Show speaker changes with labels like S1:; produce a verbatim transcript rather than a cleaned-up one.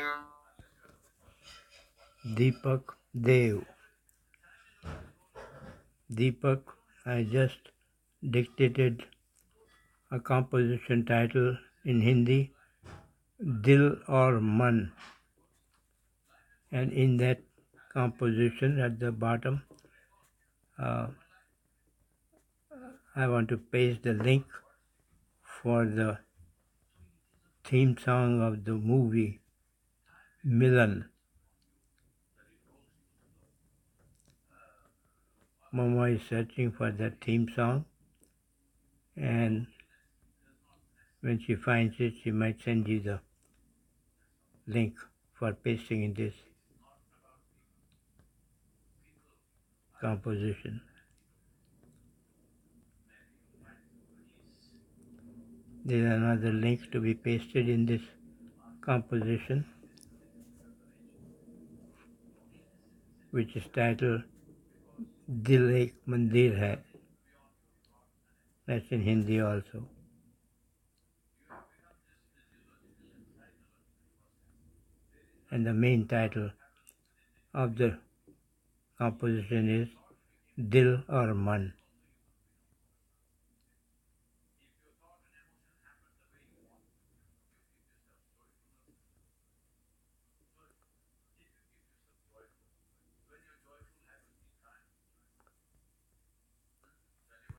S1: Deepak Dev. Deepak, I just dictated a composition title in Hindi, Dil Aur Man, and in that composition at the bottom, uh, I want to paste the link for the theme song of the movie Milan. Momo is searching for that theme song, and when she finds it, she might send you the link for pasting in this composition. There is another link to be pasted in this composition, which is titled Dil Ek Mandir Hai. That's in Hindi also. And the main title of the composition is Dil Aur Man.